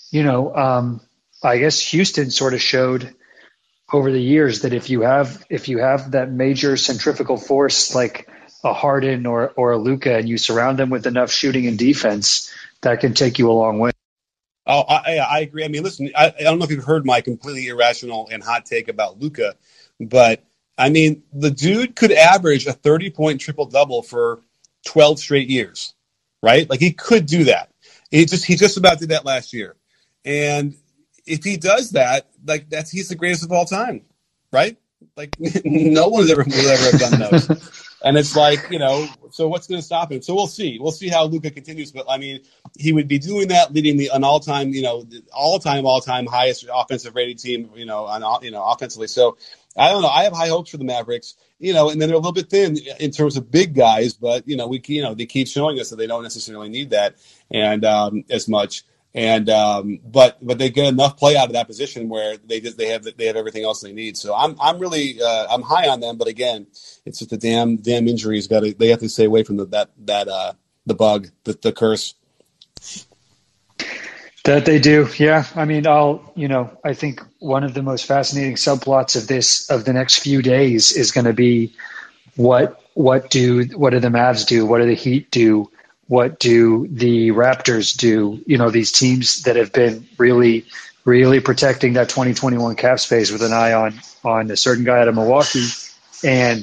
Speaker 7: Houston sort of showed over the years that if you have that major centrifugal force like a Harden or a Luka, and you surround them with enough shooting and defense, that can take you a long way.
Speaker 2: Oh, I agree. I mean, listen, I don't know if you've heard my completely irrational and hot take about Luka, but I mean, the dude could average a 30-point triple-double for 12 straight years, right? Like, he could do that. He just about did that last year. And if he does that, like, he's the greatest of all time, right? Like, no one will ever have done those. And it's like, so what's going to stop him? So we'll see. We'll see how Luka continues. But, I mean, he would be doing that, leading an all-time highest offensive rated team, offensively. So, I don't know. I have high hopes for the Mavericks, and then they're a little bit thin in terms of big guys, but they keep showing us that they don't necessarily need that and as much. And but they get enough play out of that position where they have everything else they need. So I'm really I'm high on them, but again, it's just the damn injuries. They have to stay away from the bug, the curse.
Speaker 7: That they do, yeah. I mean, I think one of the most fascinating subplots of the next few days is going to be what do the Mavs do? What do the Heat do? What do the Raptors do? These teams that have been really, really protecting that 2021 cap space with an eye on a certain guy out of Milwaukee. And,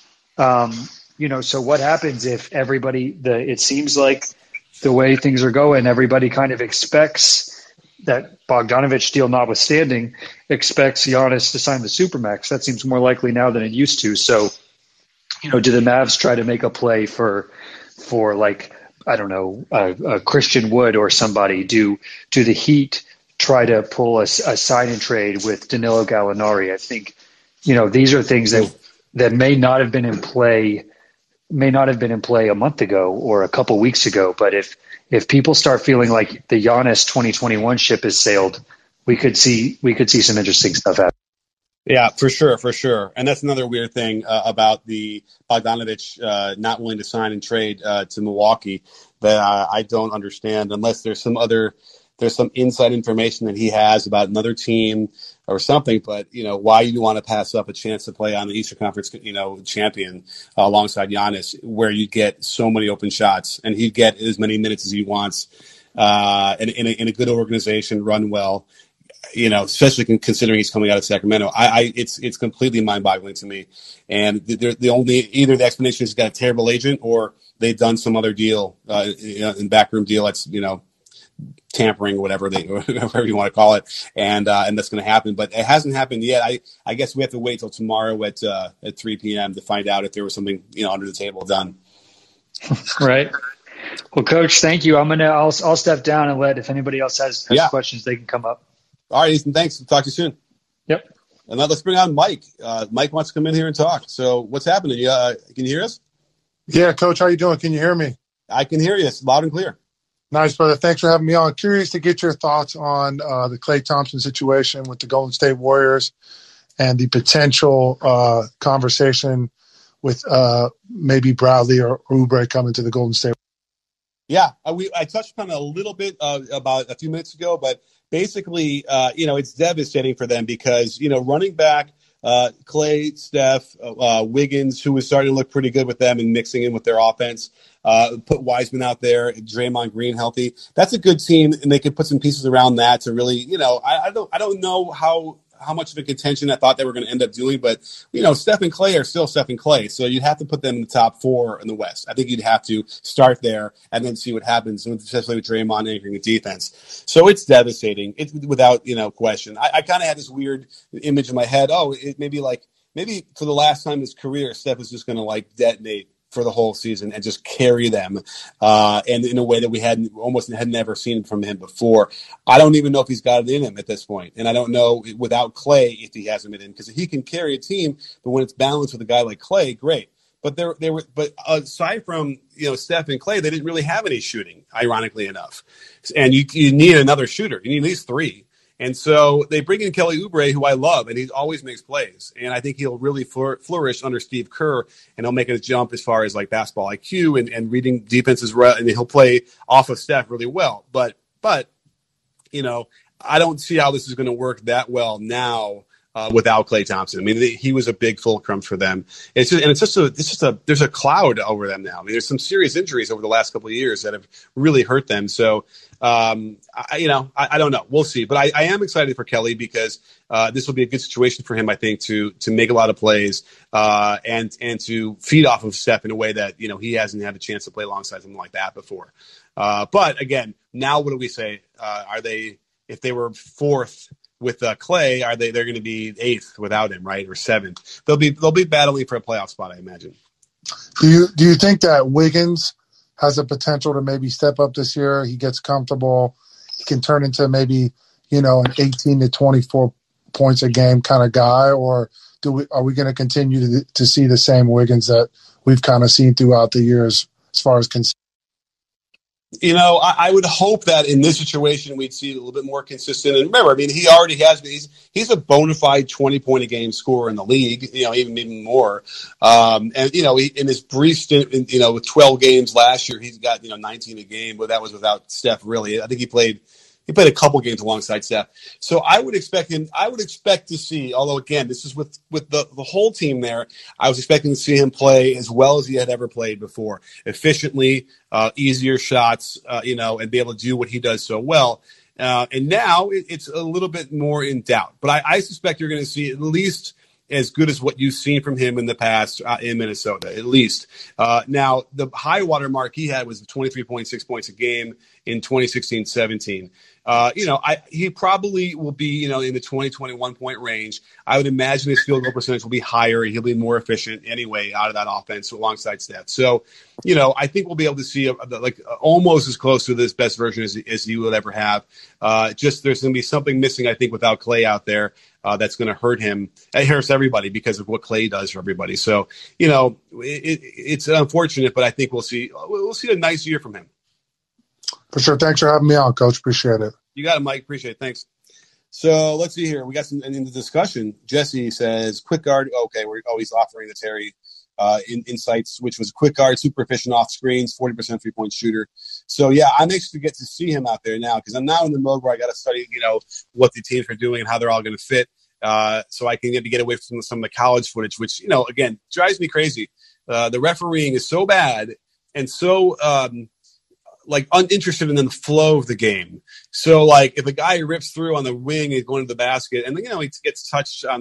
Speaker 7: so what happens if everybody, it seems like the way things are going, everybody kind of expects that Bogdanovich deal notwithstanding, expects Giannis to sign the Supermax. That seems more likely now than it used to. So, do the Mavs try to make a play for like, I don't know, a Christian Wood or somebody? Do the Heat try to pull a sign and trade with Danilo Gallinari? I think, these are things that may not have been in play a month ago or a couple weeks ago. But if people start feeling like the Giannis 2021 ship has sailed, we could see some interesting stuff happen.
Speaker 2: Yeah, for sure. And that's another weird thing about the Bogdanovich not willing to sign and trade to Milwaukee that I don't understand, unless there's some inside information that he has about another team or something. But why you want to pass up a chance to play on the Eastern Conference champion alongside Giannis, where you get so many open shots and he'd get as many minutes as he wants in a good organization, run well. Especially considering he's coming out of Sacramento, it's completely mind-boggling to me. And either the explanation is he's got a terrible agent, or they've done some other deal, in backroom deal that's tampering, whatever you want to call it, and that's going to happen. But it hasn't happened yet. I guess we have to wait till tomorrow at 3 p.m. to find out if there was something under the table done.
Speaker 7: Right. Well, Coach, thank you. I'll step down and if anybody else has questions, they can come up.
Speaker 2: All right, Ethan, thanks. Talk to you soon.
Speaker 7: Yep.
Speaker 2: And now let's bring on Mike. Mike wants to come in here and talk. So what's happening? Can you hear us?
Speaker 8: Yeah, Coach, how you doing? Can you hear me?
Speaker 2: I can hear you. It's loud and clear.
Speaker 8: Nice, brother. Thanks for having me on. Curious to get your thoughts on the Klay Thompson situation with the Golden State Warriors and the potential conversation with maybe Bradley or Oubre coming to the Golden State.
Speaker 2: Yeah, I touched upon it a little bit about a few minutes ago, but basically, it's devastating for them because, running back Klay, Steph, Wiggins, who was starting to look pretty good with them and mixing in with their offense, put Wiseman out there, Draymond Green healthy. That's a good team, and they could put some pieces around that to really, I don't know how how much of a contention I thought they were going to end up doing, but Steph and Clay are still Steph and Clay, so you'd have to put them in the top 4 in the West. I think you'd have to start there and then see what happens, especially with Draymond anchoring the defense. So it's devastating. It's without question. I kind of had this weird image in my head. Maybe for the last time in his career, Steph is just going to detonate for the whole season and just carry them, and in a way that we had never seen from him before. I don't even know if he's got it in him at this point, and I don't know without Clay if he has it in him, because he can carry a team, but when it's balanced with a guy like Clay, great. But but aside from Steph and Clay, they didn't really have any shooting, ironically enough, and you need another shooter. You need at least 3. And so they bring in Kelly Oubre, who I love, and he always makes plays. And I think he'll really flourish under Steve Kerr, and he'll make a jump as far as basketball IQ and reading defenses, and he'll play off of Steph really well. But I don't see how this is going to work that well now without Klay Thompson. I mean, he was a big fulcrum for them. There's a cloud over them now. I mean, there's some serious injuries over the last couple of years that have really hurt them. So, I don't know. We'll see. But I am excited for Kelly because this will be a good situation for him, I think, to make a lot of plays and to feed off of Steph in a way that, he hasn't had a chance to play alongside something like that before. But again, now what do we say? If they were 4th with Clay, they're going to be 8th without him, right? Or 7th. They'll be battling for a playoff spot, I imagine.
Speaker 8: Do you think that Wiggins has the potential to maybe step up this year? He gets comfortable. He can turn into maybe, an 18 to 24 points a game kind of guy, or are we going to continue to see the same Wiggins that we've kind of seen throughout the years as far as
Speaker 2: I would hope that in this situation we'd see a little bit more consistent. And remember, I mean, he already has been. He's a bona fide 20-point-a-game scorer in the league. Even more. And he, in his brief stint, with 12 games last year, he's got 19 a game, but that was without Steph. Really, I think he played a couple games alongside Steph. So I would expect to see, although again, this is with the whole team there, I was expecting to see him play as well as he had ever played before, efficiently, easier shots, and be able to do what he does so well. And now it's a little bit more in doubt, but I suspect you're going to see at least as good as what you've seen from him in the past in Minnesota, at least. Now, the high water mark he had was 23.6 points a game in 2016-17. He probably will be, in the 20-21 point range. I would imagine his field goal percentage will be higher. He'll be more efficient anyway out of that offense alongside Steph. So, I think we'll be able to see almost as close to this best version as he will ever have. Just there's going to be something missing, I think, without Clay out there. That's going to hurt him. It hurts everybody because of what Clay does for everybody. So, it's unfortunate, but I think we'll see a nice year from him.
Speaker 8: For sure. Thanks for having me on, Coach. Appreciate it.
Speaker 2: You got it, Mike. Appreciate it. Thanks. So let's see here. We got some in the discussion. Jesse says quick guard. Okay, we're always offering the Terry insights, which was quick guard, super efficient off screens, 40% 3-point shooter. So yeah, I'm anxious to get to see him out there now because I'm now in the mode where I got to study, what the teams are doing and how they're all going to fit. So I can maybe get away from some of the college footage, which, again, drives me crazy. The refereeing is so bad and so, uninterested in the flow of the game. So if a guy rips through on the wing and going to the basket and, he gets touched on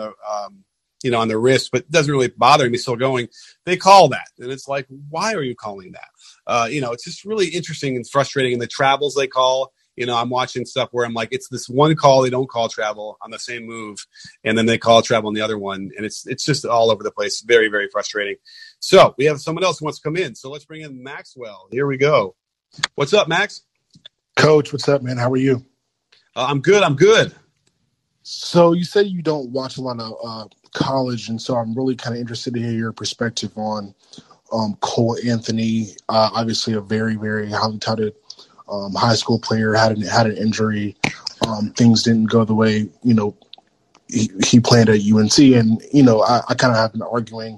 Speaker 2: the wrist, but it doesn't really bother him. He's still going. They call that. And it's like, why are you calling that? It's just really interesting and frustrating. And the travels they call, I'm watching stuff where I'm like, it's this one call. They don't call travel on the same move. And then they call travel on the other one. And it's just all over the place. Very, very frustrating. So we have someone else who wants to come in. So let's bring in Maxwell. Here we go. What's up, Max?
Speaker 9: Coach, what's up, man? How are you?
Speaker 2: I'm good.
Speaker 9: So you said you don't watch a lot of college, and so I'm really kind of interested to hear your perspective on Cole Anthony. Obviously, a very, very highly touted high school player, had an injury. Things didn't go the way he planned at UNC, and I kind of have been arguing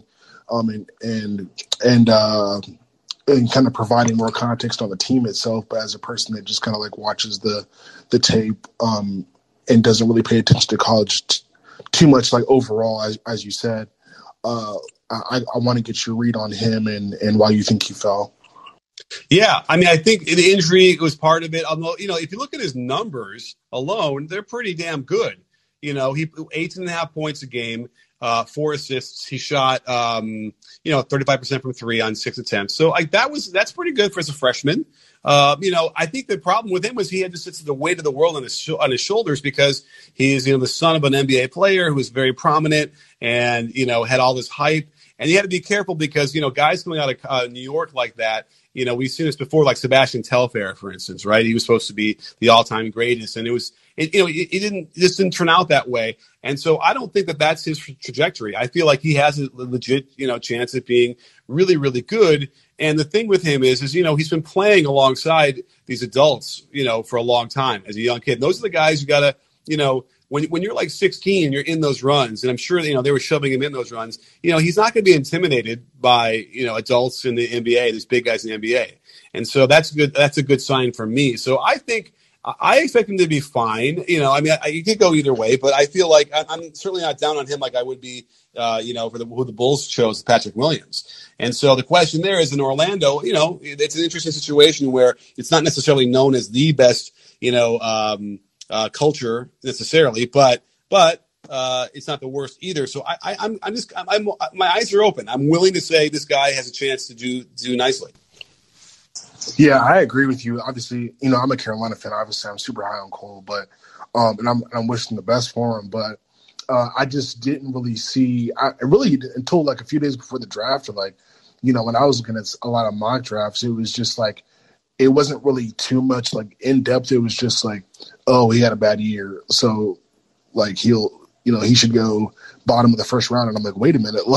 Speaker 9: and kind of providing more context on the team itself, but as a person that just kind of watches the tape and doesn't really pay attention to college too much, overall, as you said, I want to get your read on him and why you think he fell.
Speaker 2: Yeah, I mean, I think the injury was part of it. Although, if you look at his numbers alone, they're pretty damn good. he 18.5 points a game, 4 assists. He shot, 35% from 3 on 6 attempts. So that's pretty good for as a freshman. I think the problem with him was he had to sit the weight of the world on his shoulders because he's, the son of an NBA player who was very prominent and, had all this hype. And you had to be careful because, guys coming out of New York like that, we've seen this before, like Sebastian Telfair, for instance, right? He was supposed to be the all-time greatest, and it didn't turn out that way. And so I don't think that that's his trajectory. I feel like he has a legit, chance at being really, really good. And the thing with him is he's been playing alongside these adults, for a long time as a young kid. And those are the guys you got to, when you're like 16 and you're in those runs, and I'm sure, they were shoving him in those runs, he's not going to be intimidated by, adults in the NBA, these big guys in the NBA. And so that's good. That's a good sign for me. So I think I expect him to be fine. You could go either way, but I feel like I'm certainly not down on him like I would be, for who the Bulls chose, Patrick Williams. And so the question there is in Orlando, it's an interesting situation where it's not necessarily known as the best, culture necessarily, but it's not the worst either. So I'm my eyes are open. I'm willing to say this guy has a chance to do nicely.
Speaker 9: Yeah, I agree with you. Obviously, I'm a Carolina fan. Obviously, I'm super high on Cole, but and I'm wishing the best for him. But I just didn't really see. Until like a few days before the draft, or when I was looking at a lot of mock drafts, it was just like it wasn't really too much like in depth. It was just like, oh, he had a bad year, so like he should go bottom of the first round. And I'm like, wait a minute,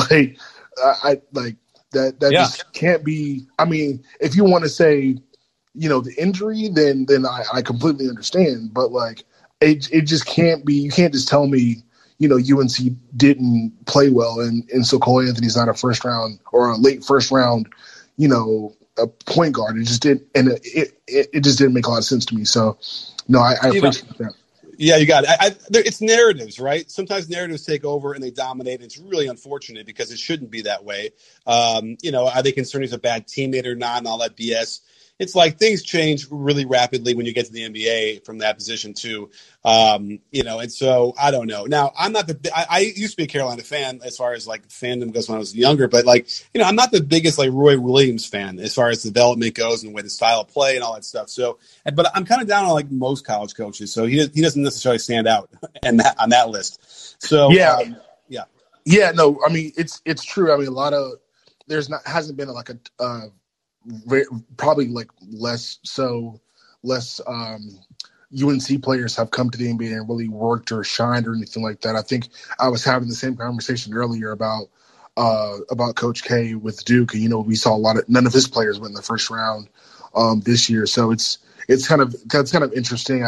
Speaker 9: That just can't be. I mean, if you want to say, the injury, then I completely understand. But it just can't be. You can't just tell me, UNC didn't play well, and so Cole Anthony's not a first round or a late first round, a point guard. It just didn't, and it just didn't make a lot of sense to me. So, no, I appreciate that.
Speaker 2: Yeah, you got it. It's narratives, right? Sometimes narratives take over and they dominate. It's really unfortunate because it shouldn't be that way. Are they concerned he's a bad teammate or not and all that BS? It's like things change really rapidly when you get to the NBA from that position too. And so I don't know. Now, I'm not I used to be a Carolina fan as far as like fandom goes when I was younger, but I'm not the biggest like Roy Williams fan as far as development goes and the way the style of play and all that stuff. So, but I'm kind of down on like most college coaches. So he doesn't necessarily stand out on that list. So yeah, no, I mean, it's true. I mean, hasn't been like probably like less UNC players have come to the NBA and really worked or shined or anything like that. I think I was having the same conversation earlier about Coach K with Duke. And, we saw none of his players went in the first round this year. So that's kind of interesting.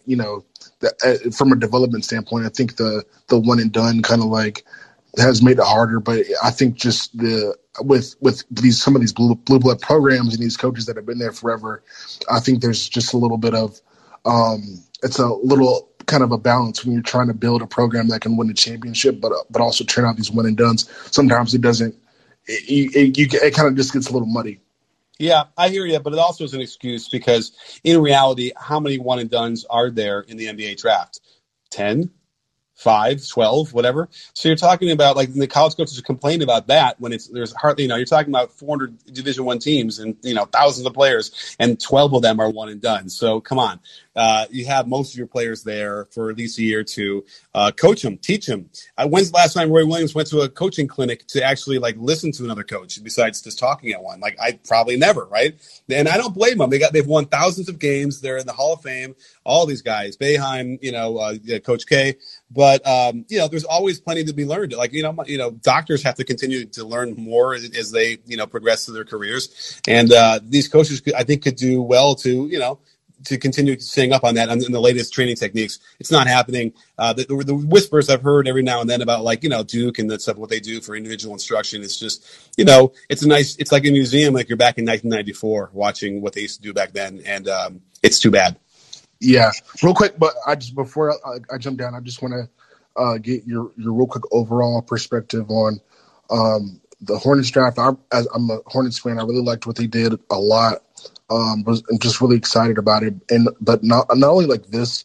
Speaker 2: From a development standpoint, I think the one and done kind of like has made it harder, but I think just with some of these blue blood programs and these coaches that have been there forever, I think there's just a little bit of it's a little kind of a balance when you're trying to build a program that can win a championship, but also turn out these one and dones. Sometimes it doesn't. It kind of just gets a little muddy. Yeah, I hear you, but it also is an excuse because in reality, how many one and dones are there in the NBA draft? 10? 5, 12, whatever. So you're talking about like the college coaches complain about that when there's hardly, you're talking about 400 Division I teams and, thousands of players and 12 of them are one and done. So come on. You have most of your players there for at least a year to coach them, teach them. When's the last time Roy Williams went to a coaching clinic to actually like listen to another coach besides just talking at one? Like I probably never, right? And I don't blame them. They've won thousands of games. They're in the Hall of Fame. All these guys, Boeheim, Coach K. But there's always plenty to be learned. Like doctors have to continue to learn more as they progress through their careers. And these coaches, I think, could do well to continue staying up on that and the latest training techniques. It's not happening. The whispers I've heard every now and then about Duke and that stuff, what they do for individual instruction. It's just it's like a museum. Like you're back in 1994 watching what they used to do back then, and it's too bad.
Speaker 9: Yeah, real quick, but before I jump down, I just want to get your real quick overall perspective on the Hornets draft. I'm a Hornets fan. I really liked what they did a lot. I'm just really excited about it, but not only like this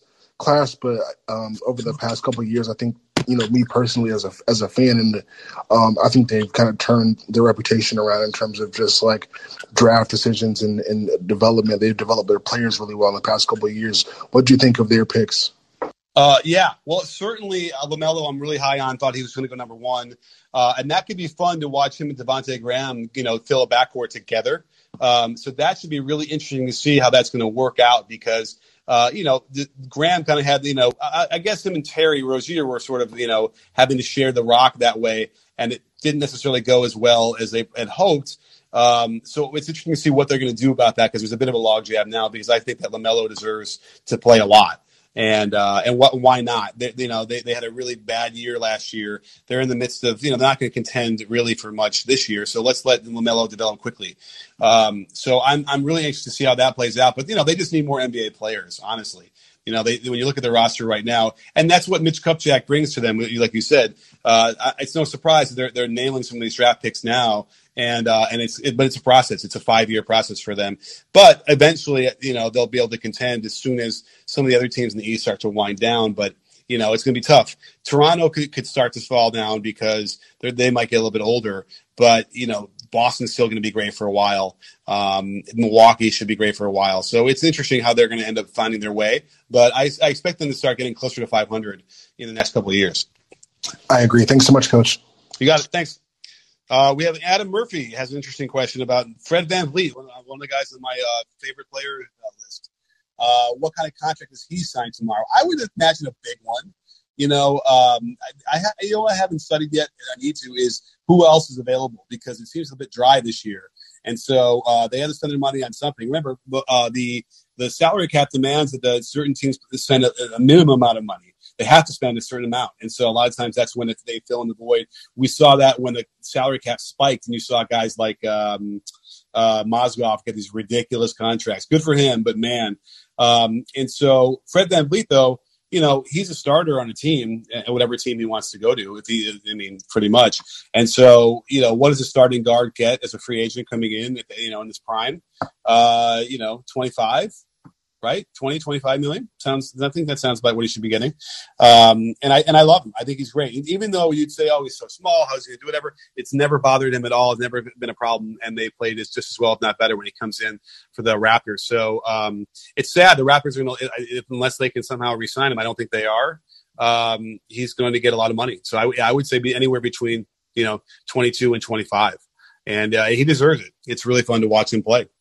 Speaker 9: class, but over the past couple of years, I think, me personally as a fan, and I think they've kind of turned their reputation around in terms of just like draft decisions and development. They've developed their players really well in the past couple of years. What do you think of their picks?
Speaker 2: Yeah, well, certainly LaMelo I'm really high on, thought he was going to go number one. And that could be fun to watch him and Devontae Graham, fill a backcourt together. So that should be really interesting to see how that's going to work out because, Graham kind of had, I guess him and Terry Rozier were sort of, having to share the rock that way. And it didn't necessarily go as well as they had hoped. So it's interesting to see what they're going to do about that because there's a bit of a logjam now because I think that LaMelo deserves to play a lot. And why not? They had a really bad year last year. They're in the midst of, they're not going to contend really for much this year. So let's let LaMelo develop quickly. So I'm really anxious to see how that plays out. But, they just need more NBA players, honestly. When you look at the roster right now, and that's what Mitch Kupchak brings to them, like you said. It's no surprise that they're nailing some of these draft picks now. But it's a process. It's a 5-year process for them. But eventually, they'll be able to contend as soon as some of the other teams in the East start to wind down. But, it's going to be tough. Toronto could start to fall down because they might get a little bit older. But, Boston's still going to be great for a while. Milwaukee should be great for a while. So it's interesting how they're going to end up finding their way. But I expect them to start getting closer to 500 in the next couple of years.
Speaker 9: I agree. Thanks so much, Coach.
Speaker 2: You got it. Thanks. We have Adam Murphy has an interesting question about Fred VanVleet, one of the guys on my favorite player list. What kind of contract does he sign tomorrow? I would imagine a big one. I haven't studied yet, and I need to, is who else is available because it seems a bit dry this year. And so they had to spend their money on something. Remember, the salary cap demands that certain teams spend a minimum amount of money. They have to spend a certain amount. And so a lot of times that's when they fill in the void. We saw that when the salary cap spiked and you saw guys like Mozgov get these ridiculous contracts. Good for him, but man. And so Fred VanVleet, though, he's a starter on a team, whatever team he wants to go to, pretty much. And so, what does a starting guard get as a free agent coming in, in his prime? 25, right? 20, 25 million. I think that sounds like what he should be getting. And I love him. I think he's great. Even though you'd say, oh, he's so small, how's he going to do whatever? It's never bothered him at all. It's never been a problem. And they played just as well, if not better, when he comes in for the Raptors. So it's sad. The Raptors are going to, unless they can somehow re-sign him, I don't think they are. He's going to get a lot of money. So I would say be anywhere between, 22 and 25. And he deserves it. It's really fun to watch him play.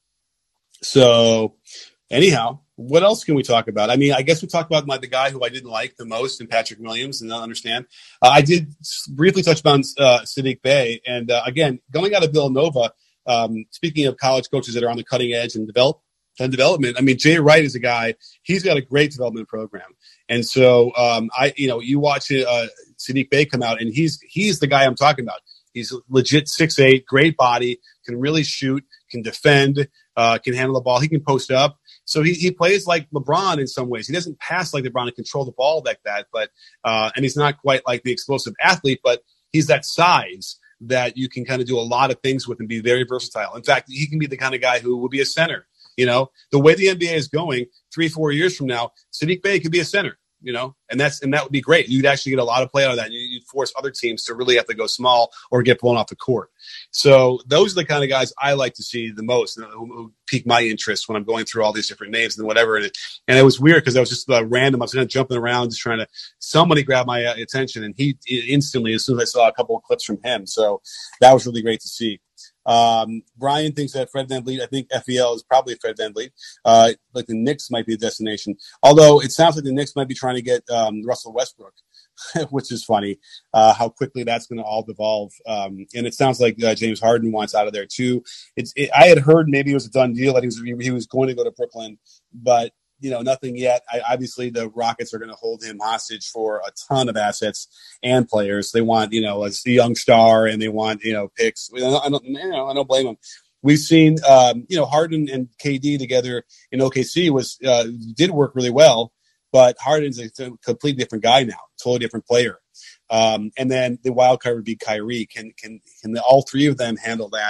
Speaker 2: So anyhow, what else can we talk about? I guess we talked about the guy who I didn't like the most in Patrick Williams and I understand. I did briefly touch upon Saddiq Bey. And again, going out of Villanova, speaking of college coaches that are on the cutting edge and development, Jay Wright is a guy, he's got a great development program. And so, you watch Saddiq Bey come out and he's the guy I'm talking about. He's legit 6'8", great body, can really shoot, can defend, can handle the ball. He can post up. So he plays like LeBron in some ways. He doesn't pass like LeBron and control the ball like that, but and he's not quite like the explosive athlete, but he's that size that you can kind of do a lot of things with and be very versatile. In fact, he can be the kind of guy who will be a center. The way the NBA is going, 3-4 years from now, Saddiq Bey could be a center. And that would be great. You'd actually get a lot of play out of that. You'd force other teams to really have to go small or get blown off the court. So those are the kind of guys I like to see the most, who pique my interest when I'm going through all these different names and whatever. And it was weird because I was just random. I was kind of jumping around, just trying to, somebody grabbed my attention, and he instantly, as soon as I saw a couple of clips from him. So that was really great to see. Brian thinks that Fred VanVleet, I think FEL is probably Fred VanVleet. Like the Knicks might be a destination. Although it sounds like the Knicks might be trying to get Russell Westbrook, which is funny, how quickly that's going to all devolve. And it sounds like James Harden wants out of there too. I had heard maybe it was a done deal that he was going to go to Brooklyn, but nothing yet. Obviously, the Rockets are going to hold him hostage for a ton of assets and players. They want, a young star, and they want, picks. I don't blame them. We've seen, Harden and KD together in OKC did work really well, but Harden's a completely different guy now, totally different player. And then the wild card would be Kyrie. Can all three of them handle that?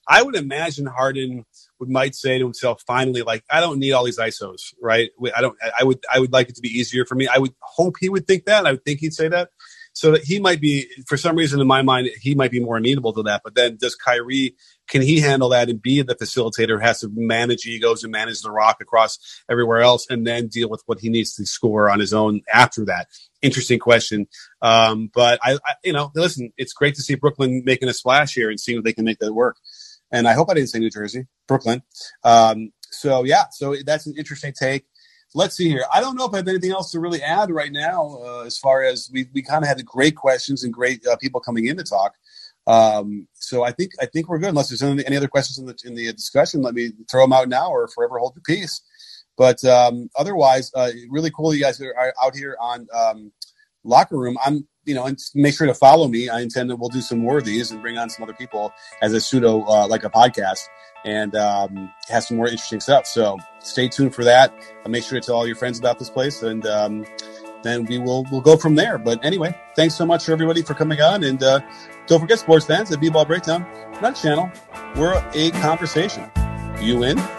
Speaker 2: I would imagine Harden might say to himself, finally, like, I don't need all these ISOs, right? I would like it to be easier for me. I would hope he would think that. I would think he'd say that. So that he might be, for some reason in my mind, he might be more amenable to that. But then does Kyrie, can he handle that and be the facilitator, has to manage egos and manage the rock across everywhere else and then deal with what he needs to score on his own after that? Interesting question. But I listen, it's great to see Brooklyn making a splash here and seeing if they can make that work. And I hope I didn't say New Jersey, Brooklyn. So that's an interesting take. Let's see here. I don't know if I have anything else to really add right now, as far as we kind of had great questions and great people coming in to talk. So I think we're good. Unless there's any other questions in the discussion, let me throw them out now or forever hold your peace. But otherwise, really cool you guys are out here on Locker Room. And make sure to follow me. I intend that we'll do some more of these and bring on some other people as a pseudo like a podcast. And have some more interesting stuff. So stay tuned for that. Make sure to tell all your friends about this place, and then we'll go from there. But anyway, thanks so much for everybody for coming on, and don't forget, sports fans, at B-Ball Breakdown, not a channel, we're a conversation. You in?